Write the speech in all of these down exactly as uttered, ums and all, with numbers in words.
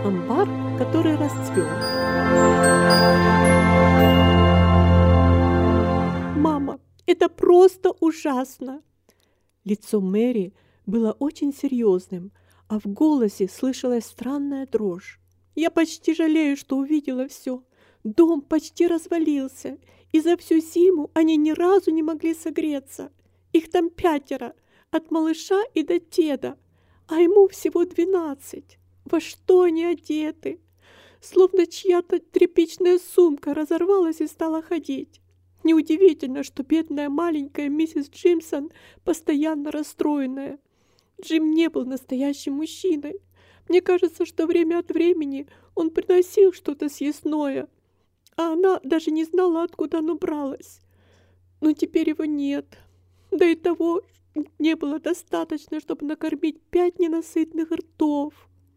Амбар, который расцвел. «Мама, это просто ужасно!» Лицо Мэри было очень серьезным, а в голосе слышалась странная дрожь. «Я почти жалею, что увидела все. Дом почти развалился, и за всю зиму они ни разу не могли согреться. Их там пятеро, от малыша и до деда, а ему всего двенадцать. Во что они одеты? Словно чья-то тряпичная сумка разорвалась и стала ходить. Неудивительно, что бедная маленькая миссис Джимсон постоянно расстроенная. Джим не был настоящим мужчиной. Мне кажется, что время от времени он приносил что-то съестное, а она даже не знала, откуда оно бралось. Но теперь его нет. Да и того не было достаточно, чтобы накормить пять ненасытных ртов».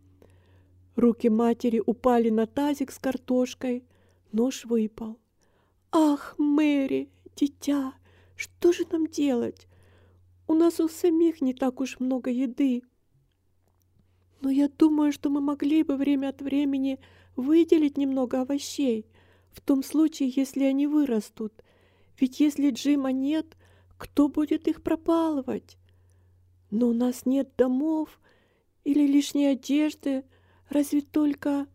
Руки матери упали на тазик с картошкой. Нож выпал. «Ах, Мэри, дитя, что же нам делать? У нас у самих не так уж много еды. Но я думаю, что мы могли бы время от времени выделить немного овощей, в том случае, если они вырастут. Ведь если Джима нет, кто будет их пропалывать? Но у нас нет домов или лишней одежды, разве только...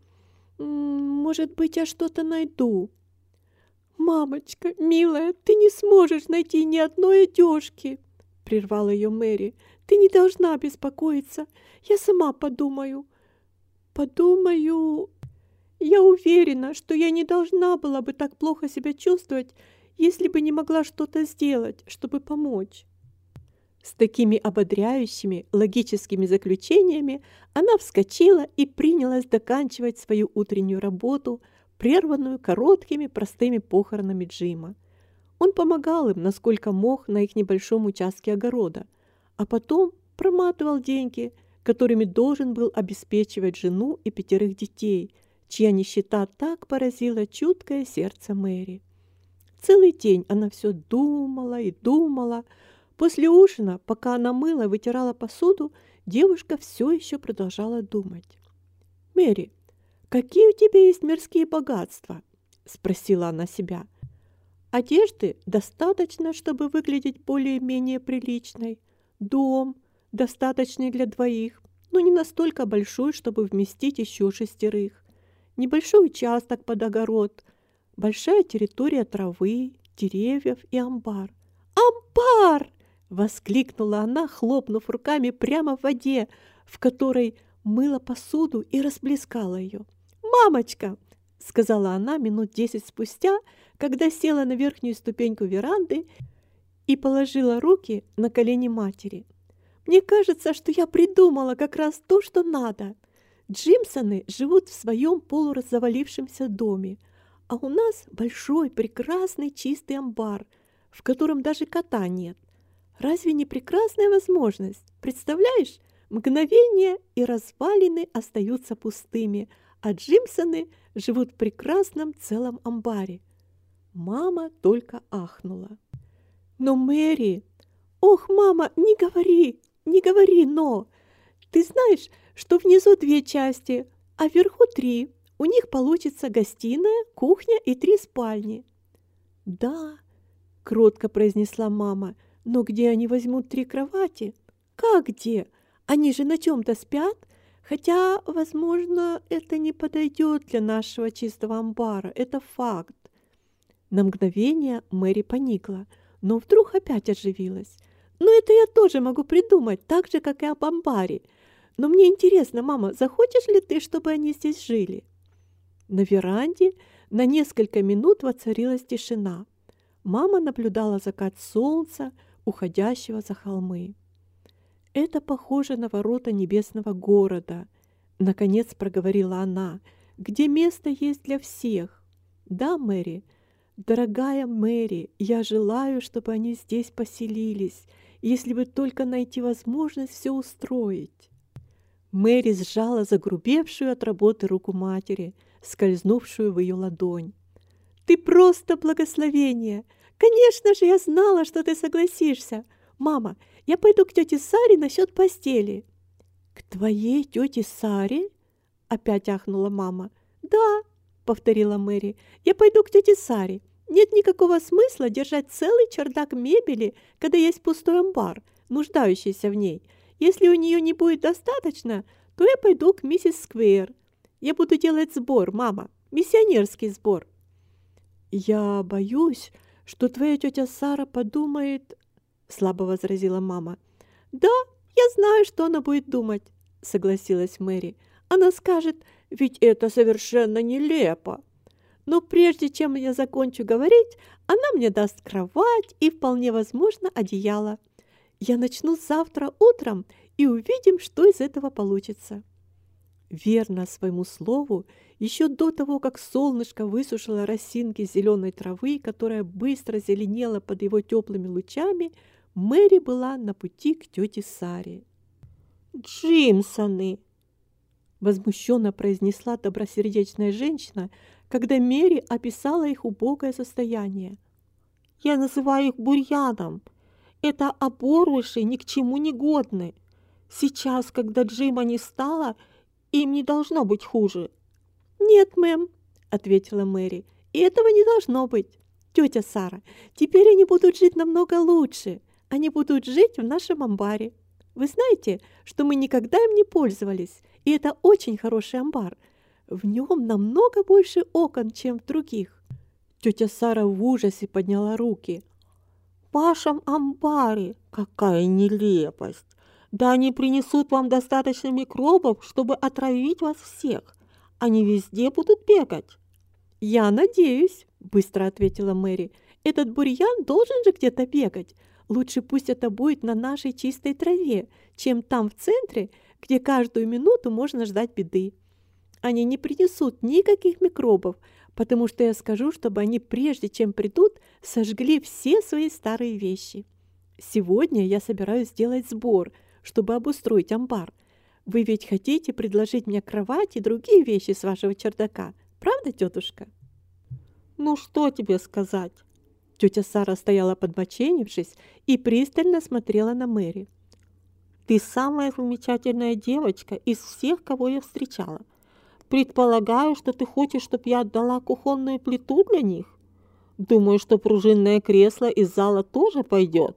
Может быть, я что-то найду». «Мамочка, милая, ты не сможешь найти ни одной одежки», — прервала ее Мэри. «Ты не должна беспокоиться. Я сама подумаю». «Подумаю...» «Я уверена, что я не должна была бы так плохо себя чувствовать, если бы не могла что-то сделать, чтобы помочь». С такими ободряющими логическими заключениями она вскочила и принялась доканчивать свою утреннюю работу, прерванную короткими простыми похоронами Джима. Он помогал им, насколько мог, на их небольшом участке огорода, а потом проматывал деньги, которыми должен был обеспечивать жену и пятерых детей, чья нищета так поразила чуткое сердце Мэри. Целый день она все думала и думала. После ужина, пока она мыла и вытирала посуду, девушка все еще продолжала думать. «Мэри, какие у тебя есть мирские богатства?» – спросила она себя. «Одежды достаточно, чтобы выглядеть более-менее приличной. Дом достаточный для двоих, но не настолько большой, чтобы вместить еще шестерых. Небольшой участок под огород, большая территория травы, деревьев и амбар». «Амбар!» — воскликнула она, хлопнув руками прямо в воде, в которой мыла посуду и расплескала ее. «Мамочка!» — сказала она минут десять спустя, когда села на верхнюю ступеньку веранды и положила руки на колени матери. «Мне кажется, что я придумала как раз то, что надо. Джимсоны живут в своем полуразавалившемся доме, а у нас большой, прекрасный, чистый амбар, в котором даже кота нет. Разве не прекрасная возможность? Представляешь, мгновение, и развалины остаются пустыми, а Джимсоны живут в прекрасном целом амбаре». Мама только ахнула. «Но Мэри...» «Ох, мама, не говори, не говори «но». Ты знаешь, что внизу две части, а вверху три. У них получится гостиная, кухня и три спальни». «Да», — кротко произнесла мама, — «но где они возьмут три кровати?» «Как где? Они же на чем-то спят. Хотя, возможно, это не подойдет для нашего чистого амбара. Это факт». На мгновение Мэри поникла, но вдруг опять оживилась. «Ну, это я тоже могу придумать, так же, как и об амбаре. Но мне интересно, мама, захочешь ли ты, чтобы они здесь жили?» На веранде на несколько минут воцарилась тишина. Мама наблюдала закат солнца, уходящего за холмы. «Это похоже на ворота небесного города», — наконец проговорила она, — «где место есть для всех. Да, Мэри, дорогая Мэри, я желаю, чтобы они здесь поселились, если бы только найти возможность все устроить». Мэри сжала загрубевшую от работы руку матери, скользнувшую в ее ладонь. «Ты просто благословение! Конечно же, я знала, что ты согласишься. Мама, я пойду к тете Саре насчет постели». «К твоей тете Саре?» опять ахнула мама. «Да», — повторила Мэри, — «я пойду к тете Саре. Нет никакого смысла держать целый чердак мебели, когда есть пустой амбар, нуждающийся в ней. Если у нее не будет достаточно, то я пойду к миссис Сквер. Я буду делать сбор, мама, миссионерский сбор». «Я боюсь, что твоя тетя Сара подумает...» — слабо возразила мама. «Да, я знаю, что она будет думать», — согласилась Мэри. «Она скажет, ведь это совершенно нелепо. Но прежде чем я закончу говорить, она мне даст кровать и, вполне возможно, одеяло. Я начну завтра утром и увидим, что из этого получится». Верно своему слову, еще до того, как солнышко высушило росинки зеленой травы, которая быстро зеленела под его теплыми лучами, Мэри была на пути к тете Саре. «Джимсоны!» — возмущенно произнесла добросердечная женщина, когда Мэри описала их убогое состояние. «Я называю их бурьяном. Это оборвыши ни к чему не годны. Сейчас, когда Джима не стало, им не должно быть хуже». «Нет, мэм», — ответила Мэри, — «и этого не должно быть. Тетя Сара, теперь они будут жить намного лучше. Они будут жить в нашем амбаре. Вы знаете, что мы никогда им не пользовались, и это очень хороший амбар. В нем намного больше окон, чем в других». Тетя Сара в ужасе подняла руки. «В вашем амбаре? Какая нелепость! Да они принесут вам достаточно микробов, чтобы отравить вас всех. Они везде будут бегать». «Я надеюсь», — быстро ответила Мэри. «Этот бурьян должен же где-то бегать. Лучше пусть это будет на нашей чистой траве, чем там в центре, где каждую минуту можно ждать беды. Они не принесут никаких микробов, потому что я скажу, чтобы они, прежде чем придут, сожгли все свои старые вещи. Сегодня я собираюсь сделать сбор, чтобы обустроить амбар. Вы ведь хотите предложить мне кровать и другие вещи с вашего чердака, правда, тетушка?» «Ну что тебе сказать?» Тетя Сара стояла подбоченившись и пристально смотрела на Мэри. «Ты самая замечательная девочка из всех, кого я встречала. Предполагаю, что ты хочешь, чтобы я отдала кухонную плиту для них? Думаю, что пружинное кресло из зала тоже пойдет».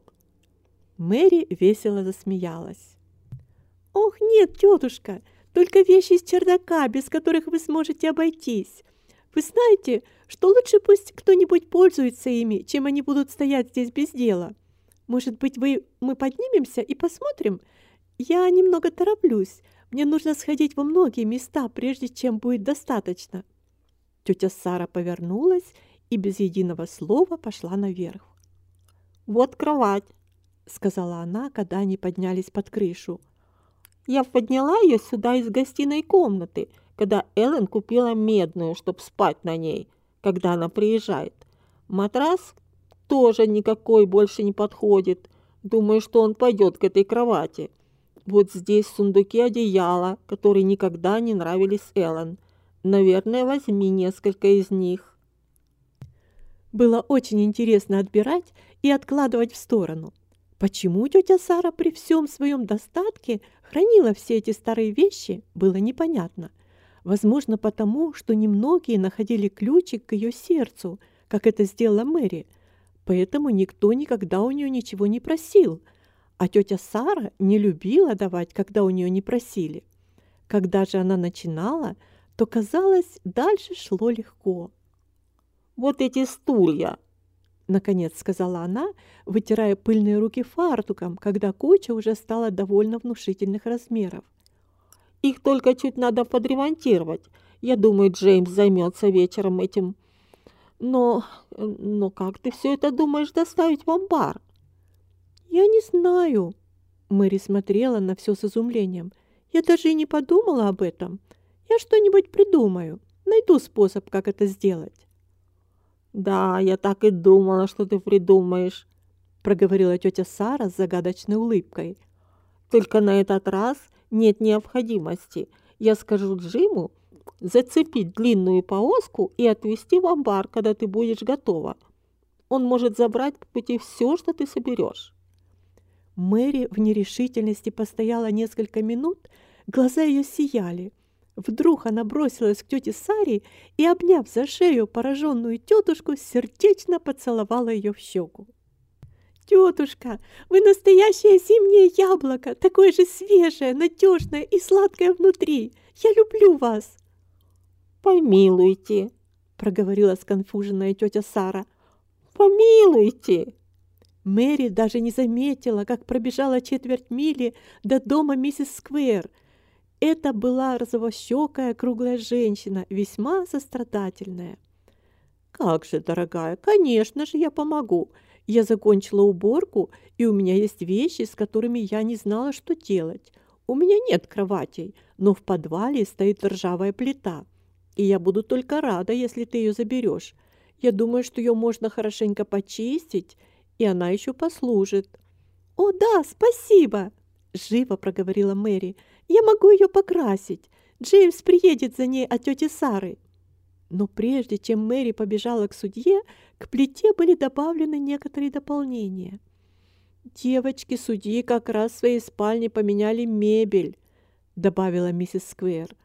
Мэри весело засмеялась. «Ох, нет, тетушка, только вещи из чердака, без которых вы сможете обойтись. Вы знаете, что лучше пусть кто-нибудь пользуется ими, чем они будут стоять здесь без дела. Может быть, вы, мы поднимемся и посмотрим? Я немного тороплюсь. Мне нужно сходить во многие места, прежде чем будет достаточно». Тетя Сара повернулась и без единого слова пошла наверх. «Вот кровать», — сказала она, когда они поднялись под крышу. «Я подняла ее сюда из гостиной комнаты, когда Эллен купила медную, чтобы спать на ней, когда она приезжает. Матрас тоже никакой больше не подходит. Думаю, что он пойдет к этой кровати. Вот здесь сундуки одеяла, которые никогда не нравились Эллен. Наверное, возьми несколько из них». Было очень интересно отбирать и откладывать в сторону. Почему тетя Сара при всем своем достатке хранила все эти старые вещи, было непонятно. Возможно, потому, что немногие находили ключик к ее сердцу, как это сделала Мэри. Поэтому никто никогда у нее ничего не просил, а тетя Сара не любила давать, когда у нее не просили. Когда же она начинала, то, казалось, дальше шло легко. «Вот эти стулья!» — наконец сказала она, вытирая пыльные руки фартуком, когда куча уже стала довольно внушительных размеров. «Их только чуть надо подремонтировать. Я думаю, Джеймс займется вечером этим. Но, но как ты все это думаешь доставить в амбар?» «Я не знаю». Мэри смотрела на все с изумлением. «Я даже и не подумала об этом. Я что-нибудь придумаю. Найду способ, как это сделать». «Да, я так и думала, что ты придумаешь», — проговорила тетя Сара с загадочной улыбкой. «Только на этот раз нет необходимости. Я скажу Джиму зацепить длинную повозку и отвезти в амбар, когда ты будешь готова. Он может забрать по пути все, что ты соберешь». Мэри в нерешительности постояла несколько минут, глаза ее сияли. Вдруг она бросилась к тете Саре и, обняв за шею пораженную тетушку, сердечно поцеловала ее в щеку. «Тетушка, вы настоящее зимнее яблоко, такое же свежее, надежное и сладкое внутри. Я люблю вас!» «Помилуйте», — проговорила сконфуженная тетя Сара. «Помилуйте!» Мэри даже не заметила, как пробежала четверть мили до дома миссис Сквер. Это была розовощекая круглая женщина, весьма сострадательная. «Как же, дорогая, конечно же, я помогу. Я закончила уборку, и у меня есть вещи, с которыми я не знала, что делать. У меня нет кроватей, но в подвале стоит ржавая плита, и я буду только рада, если ты ее заберешь. Я думаю, что ее можно хорошенько почистить, и она еще послужит». «О, да, спасибо!» – живо проговорила Мэри. «Я могу ее покрасить. Джеймс приедет за ней от тети Сары». Но прежде чем Мэри побежала к судье, к плите были добавлены некоторые дополнения. «Девочки судьи как раз в своей спальне поменяли мебель», — добавила миссис Сквер.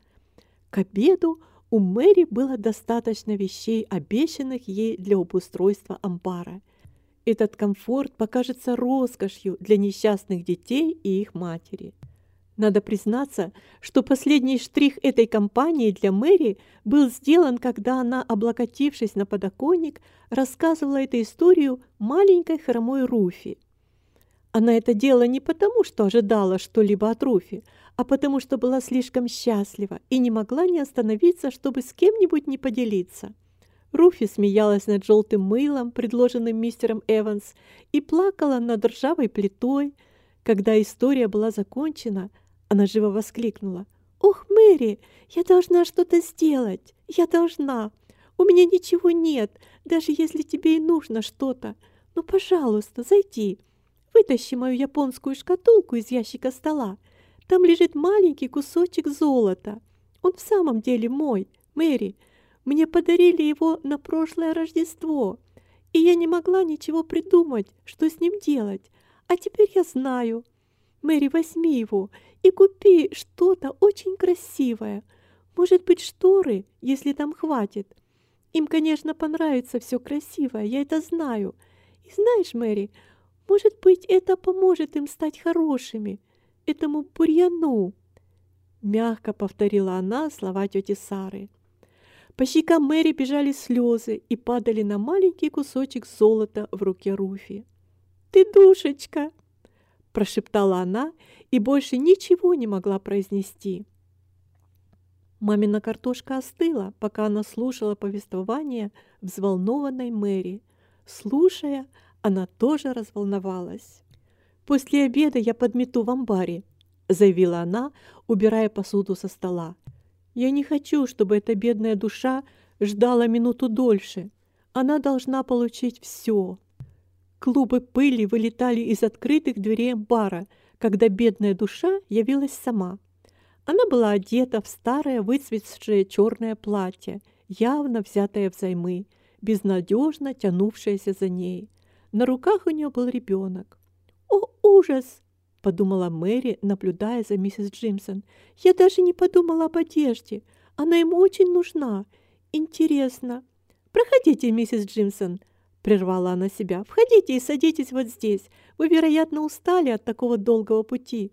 К обеду у Мэри было достаточно вещей, обещанных ей для обустройства амбара. Этот комфорт покажется роскошью для несчастных детей и их матери. Надо признаться, что последний штрих этой кампании для Мэри был сделан, когда она, облокотившись на подоконник, рассказывала эту историю маленькой хромой Руфи. Она это делала не потому, что ожидала что-либо от Руфи, а потому, что была слишком счастлива и не могла не остановиться, чтобы с кем-нибудь не поделиться. Руфи смеялась над желтым мылом, предложенным мистером Эванс, и плакала над ржавой плитой. Когда история была закончена, она живо воскликнула: «Ох, Мэри, я должна что-то сделать! Я должна! У меня ничего нет, даже если тебе и нужно что-то. Ну, пожалуйста, зайди. Вытащи мою японскую шкатулку из ящика стола. Там лежит маленький кусочек золота. Он в самом деле мой, Мэри. Мне подарили его на прошлое Рождество, и я не могла ничего придумать, что с ним делать. А теперь я знаю. Мэри, возьми его и купи что-то очень красивое. Может быть, шторы, если там хватит. Им, конечно, понравится все красивое, я это знаю. И знаешь, Мэри, может быть, это поможет им стать хорошими, этому бурьяну». Мягко повторила она слова тети Сары. По щекам Мэри бежали слезы и падали на маленький кусочек золота в руке Руфи. «Ты душечка!» – прошептала она и больше ничего не могла произнести. Мамина картошка остыла, пока она слушала повествование взволнованной Мэри. Слушая, она тоже разволновалась. «После обеда я подмету в амбаре», – заявила она, убирая посуду со стола. «Я не хочу, чтобы эта бедная душа ждала минуту дольше. Она должна получить все». Клубы пыли вылетали из открытых дверей амбара, когда бедная душа явилась сама. Она была одета в старое выцветшее черное платье, явно взятое взаймы, безнадежно тянувшееся за ней. На руках у нее был ребенок. «О, ужас!» – подумала Мэри, наблюдая за миссис Джимсон. «Я даже не подумала об одежде. Она ему очень нужна. Интересно. Проходите, миссис Джимсон», – прервала она себя. «Входите и садитесь вот здесь. Вы, вероятно, устали от такого долгого пути».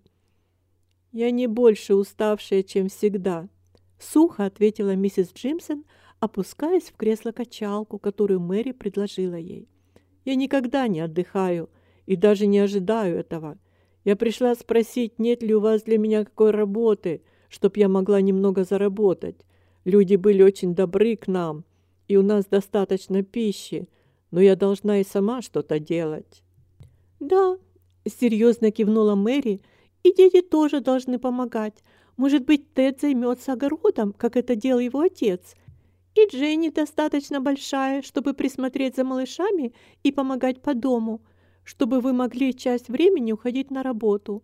«Я не больше уставшая, чем всегда», – сухо ответила миссис Джимсон, опускаясь в кресло-качалку, которую Мэри предложила ей. «Я никогда не отдыхаю и даже не ожидаю этого. Я пришла спросить, нет ли у вас для меня какой работы, чтоб я могла немного заработать. Люди были очень добры к нам, и у нас достаточно пищи, но я должна и сама что-то делать». «Да», – серьезно кивнула Мэри, – «и дети тоже должны помогать. Может быть, Тед займется огородом, как это делал его отец. И Дженни достаточно большая, чтобы присмотреть за малышами и помогать по дому, чтобы вы могли часть времени уходить на работу».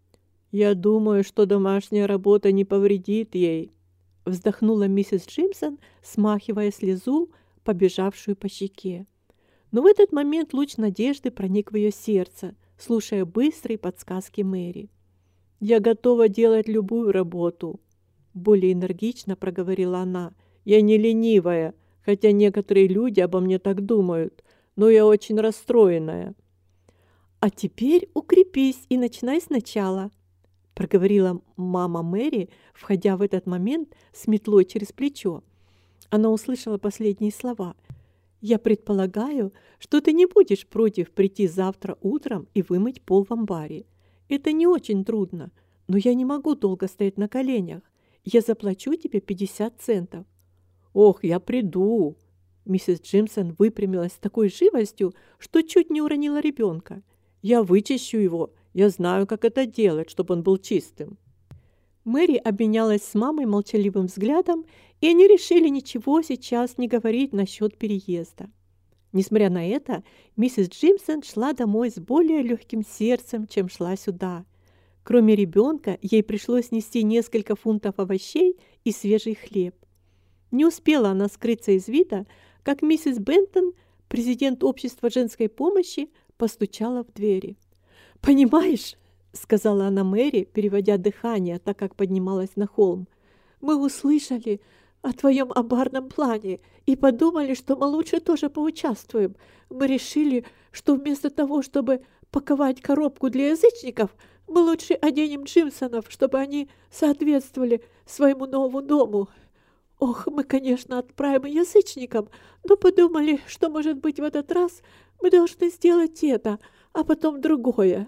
«Я думаю, что домашняя работа не повредит ей», – вздохнула миссис Джимсон, смахивая слезу, побежавшую по щеке. Но в этот момент луч надежды проник в ее сердце, слушая быстрые подсказки Мэри. «Я готова делать любую работу. более энергично проговорила она. «Я не ленивая, хотя некоторые люди обо мне так думают, но я очень расстроенная». «А теперь укрепись и начинай сначала», проговорила мама Мэри, входя в этот момент с метлой через плечо. Она услышала последние слова. «Я предполагаю, что ты не будешь против прийти завтра утром и вымыть пол в амбаре. Это не очень трудно, но я не могу долго стоять на коленях. Я заплачу тебе пятьдесят центов». «Ох, я приду!» Миссис Джимсон выпрямилась с такой живостью, что чуть не уронила ребенка. «Я вычищу его. Я знаю, как это делать, чтобы он был чистым». Мэри обменялась с мамой молчаливым взглядом, и они решили ничего сейчас не говорить насчет переезда. Несмотря на это, миссис Джимсон шла домой с более легким сердцем, чем шла сюда. Кроме ребенка, ей пришлось нести несколько фунтов овощей и свежий хлеб. Не успела она скрыться из вида, как миссис Бентон, президент общества женской помощи, постучала в двери. «Понимаешь», — сказала она Мэри, переводя дыхание, так как поднималась на холм, «мы услышали о твоем амбарном плане и подумали, что мы лучше тоже поучаствуем. Мы решили, что вместо того, чтобы паковать коробку для язычников, мы лучше оденем Джимсонов, чтобы они соответствовали своему новому дому. Ох, мы, конечно, отправим язычникам, но подумали, что, может быть, в этот раз мы должны сделать это, а потом другое».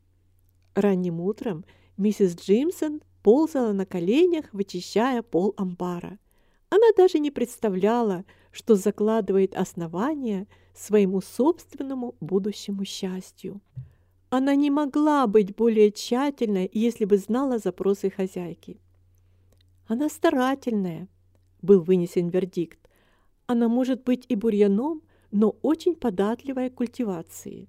Ранним утром миссис Джимсон ползала на коленях, вычищая пол амбара. Она даже не представляла, что закладывает основания своему собственному будущему счастью. Она не могла быть более тщательной, если бы знала запросы хозяйки. «Она старательная», — был вынесен вердикт. «Она может быть и бурьяном, но очень податливая к культивации».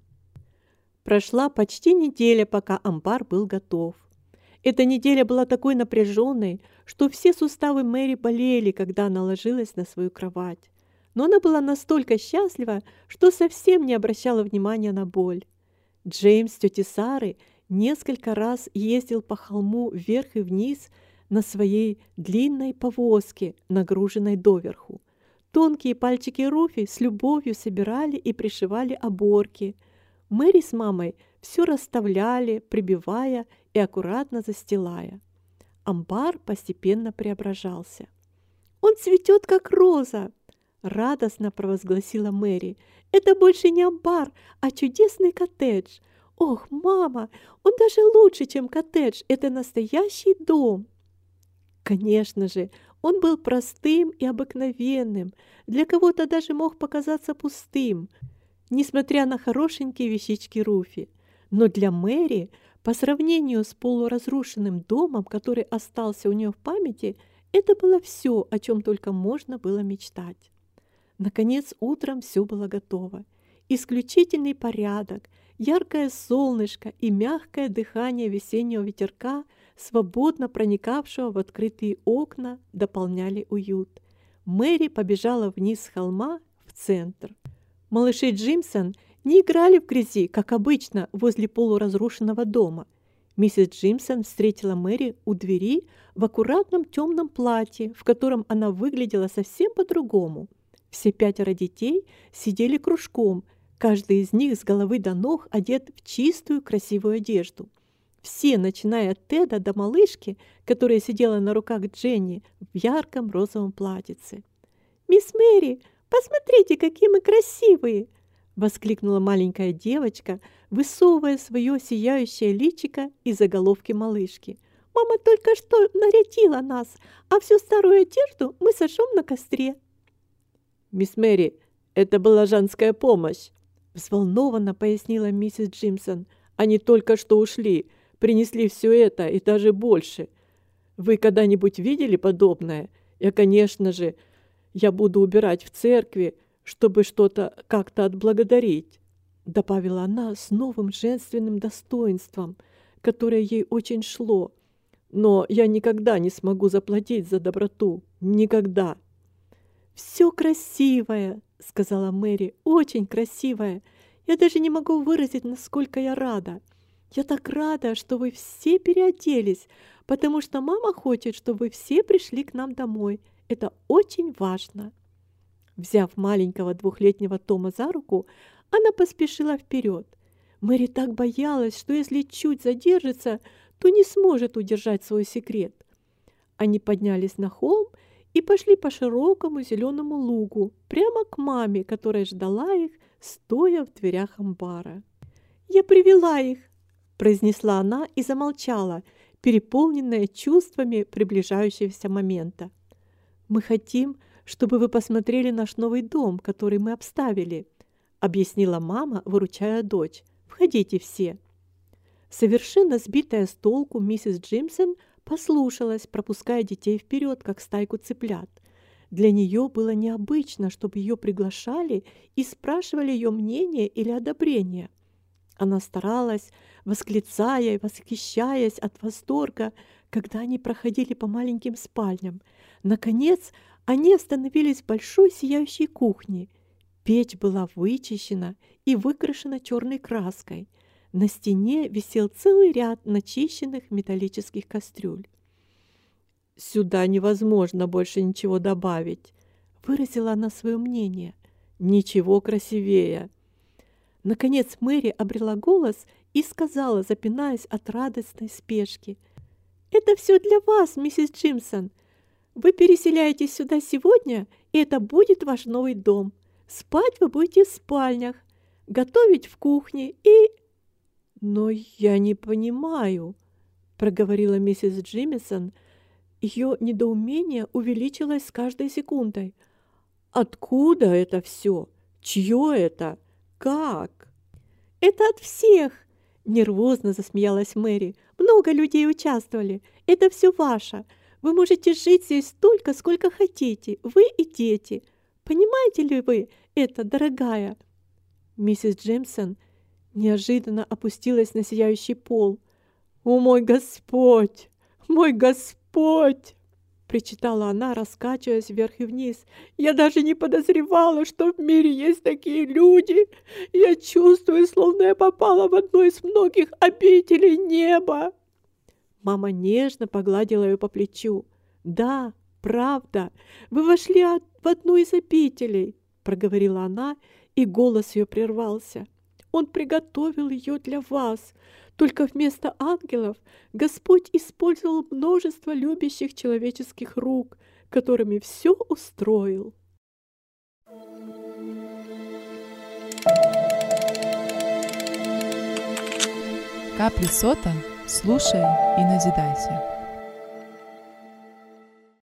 Прошла почти неделя, пока амбар был готов. Эта неделя была такой напряженной, что все суставы Мэри болели, когда она ложилась на свою кровать. Но она была настолько счастлива, что совсем не обращала внимания на боль. Джеймс тети Сары несколько раз ездил по холму вверх и вниз на своей длинной повозке, нагруженной доверху. Тонкие пальчики Руфи с любовью собирали и пришивали оборки. Мэри с мамой все расставляли, прибивая и аккуратно застилая. Амбар постепенно преображался. «Он цветет, как роза!» — радостно провозгласила Мэри. «Это больше не амбар, а чудесный коттедж. Ох, мама, он даже лучше, чем коттедж. Это настоящий дом!» Конечно же, он был простым и обыкновенным, для кого-то даже мог показаться пустым, несмотря на хорошенькие вещички Руфи. Но для Мэри, по сравнению с полуразрушенным домом, который остался у нее в памяти, это было все, о чем только можно было мечтать. Наконец, утром все было готово. Исключительный порядок, яркое солнышко и мягкое дыхание весеннего ветерка, свободно проникавшего в открытые окна, дополняли уют. Мэри побежала вниз с холма в центр. Малыши Джимсон не играли в грязи, как обычно, возле полуразрушенного дома. Миссис Джимсон встретила Мэри у двери в аккуратном темном платье, в котором она выглядела совсем по-другому. Все пятеро детей сидели кружком, каждый из них с головы до ног одет в чистую красивую одежду. Все, начиная от Теда до малышки, которая сидела на руках Дженни в ярком розовом платьице. «Мисс Мэри, посмотрите, какие мы красивые!» — воскликнула маленькая девочка, высовывая свое сияющее личико из заголовки малышки. «Мама только что нарядила нас, а всю старую одежду мы сожжем на костре». «Мисс Мэри, это была женская помощь», — взволнованно пояснила миссис Джимсон. «Они только что ушли, принесли все это и даже больше. Вы когда-нибудь видели подобное? Я, конечно же, я буду убирать в церкви, чтобы что-то как-то отблагодарить», — добавила она с новым женственным достоинством, которое ей очень шло. «Но я никогда не смогу заплатить за доброту. Никогда». «Все красивое», — сказала Мэри, — «очень красивое. Я даже не могу выразить, насколько я рада. Я так рада, что вы все переоделись, потому что мама хочет, чтобы вы все пришли к нам домой. Это очень важно». Взяв маленького двухлетнего Тома за руку, она поспешила вперед. Мэри так боялась, что если чуть задержится, то не сможет удержать свой секрет. Они поднялись на холм и пошли по широкому зеленому лугу, прямо к маме, которая ждала их, стоя в дверях амбара. «Я привела их», – произнесла она и замолчала, переполненная чувствами приближающегося момента. «Мы хотим, чтобы вы посмотрели наш новый дом, который мы обставили», – объяснила мама, выручая дочь. «Входите все». Совершенно сбитая с толку миссис Джимсон послушалась, пропуская детей вперед, как стайку цыплят. Для нее было необычно, чтобы ее приглашали и спрашивали ее мнение или одобрение. Она старалась, восклицая и восхищаясь от восторга, когда они проходили по маленьким спальням. Наконец, они остановились в большой сияющей кухне. Печь была вычищена и выкрашена черной краской. На стене висел целый ряд начищенных металлических кастрюль. «Сюда невозможно больше ничего добавить», — выразила она свое мнение. «Ничего красивее». Наконец Мэри обрела голос и сказала, запинаясь от радостной спешки: «Это все для вас, миссис Джимсон. Вы переселяетесь сюда сегодня, и это будет ваш новый дом. Спать вы будете в спальнях, готовить в кухне и...» «Но я не понимаю», — проговорила миссис Джимсон. Ее недоумение увеличилось с каждой секундой. «Откуда это все? Чье это? Как?» «Это от всех!» — нервозно засмеялась Мэри. «Много людей участвовали. Это все ваше. Вы можете жить здесь столько, сколько хотите. Вы и дети. Понимаете ли вы это, дорогая?» Миссис Джимсон неожиданно опустилась на сияющий пол. «О мой Господь! Мой Господь!» — причитала она, раскачиваясь вверх и вниз. «Я даже не подозревала, что в мире есть такие люди. Я чувствую, словно я попала в одну из многих обителей неба». Мама нежно погладила ее по плечу. «Да, правда, вы вошли в одну из обителей», — проговорила она, и голос ее прервался. «Он приготовил ее для вас. Только вместо ангелов Господь использовал множество любящих человеческих рук, которыми все устроил». Капли сота, слушай и назидайся.